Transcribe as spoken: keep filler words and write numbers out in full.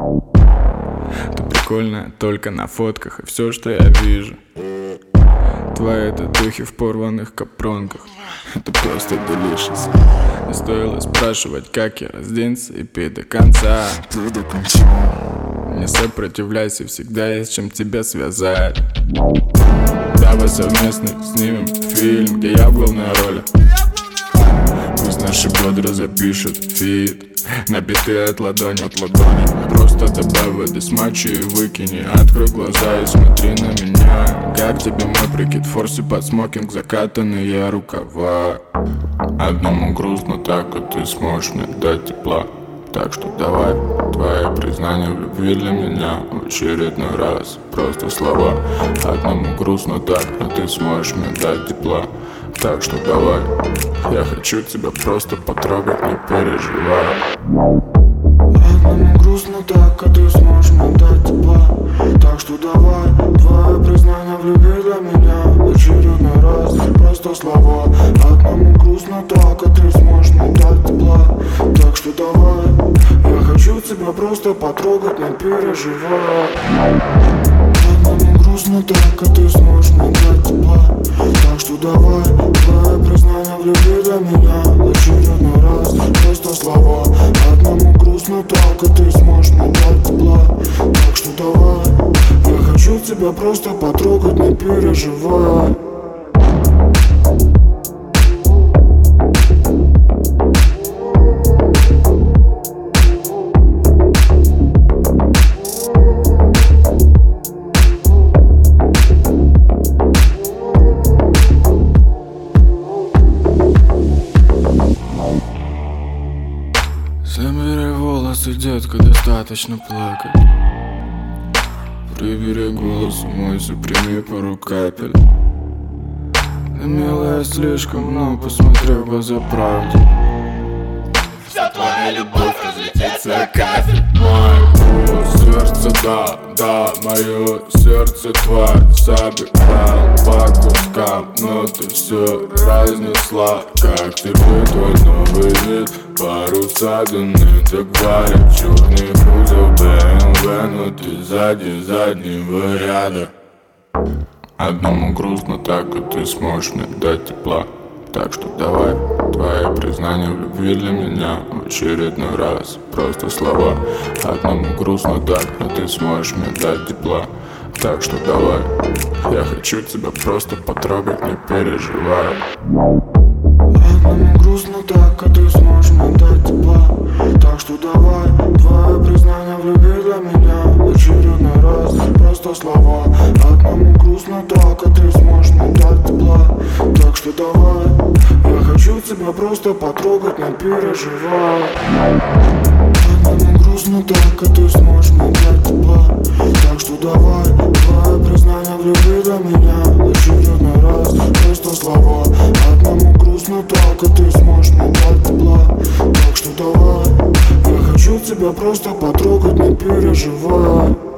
Ты прикольная только на фотках, и все, что я вижу, твои татухи в порванных капронках. Это просто делишес. Не стоило спрашивать, как я разденься, и пей до конца. Пей до конца. Не сопротивляйся, всегда есть чем тебя связать. Давай совместно снимем фильм, где я в главной роли. Пусть наши бедра запишут фит, набитые от ладони, от ладони. Просто добавь воды с мочи и выкини. Открой глаза и смотри на меня. Как тебе мой прикид, форси под смокинг, закатанные рукава. Одному грустно так, а ты сможешь мне дать тепла. Так что давай, твои признания в любви для меня в очередной раз просто слова. Одному грустно так, а ты сможешь мне дать тепла. Так что давай, я хочу тебя просто потрогать, не переживай. Одному грустно так, а ты сможешь мне дать тепла. Так что давай, твои признания в любви для меня в очередной раз просто слова. Одному грустно так, а ты сможешь мне дать тепла. Так что давай, я хочу тебя просто потрогать, не переживай. Одному грустно так, а ты сможешь мне дать тепла. Так что давай, твои признания в любви для меня в очередной раз просто слова. Одному грустно так, а ты сможешь мне дать тепла. Так что давай, я хочу тебя просто потрогать, не переживай. Забери волосы, детка, достаточно плакать. Прибери голос, умойся, прими пару капель. Ты милая слишком, но посмотри в глаза правде. Вся твоя любовь разлетится, кафель. Мое сердце, да, да, мое сердце тварь собирал по кускам, но ты все разнесла. Как тебе твой новый вид? Паруса даны, так варят черный кузов бэ эм вэ, но ты сзади заднего ряда. Одному грустно так, а ты сможешь мне дать тепла. Так что давай, твои признания в любви для меня в очередной раз просто слова. Одному грустно так, а ты сможешь мне дать тепла. Так что давай, я хочу тебя просто потрогать, не переживай. Одному грустно так, а ты сможешь мне дать тепла. Так что давай, твои признания в любви для меня в очередной раз просто слова. Одному грустно так, а ты сможешь мне дать тепла. Так что давай, я хочу тебя просто потрогать, не переживай. Одному грустно так, а ты сможешь мне дать тепла. Так что давай, твои признания в любви для меня в очередной раз просто слова. Одному грустно так, а ты сможешь мне дать тепла. Так что давай, я хочу тебя просто потрогать, не переживай.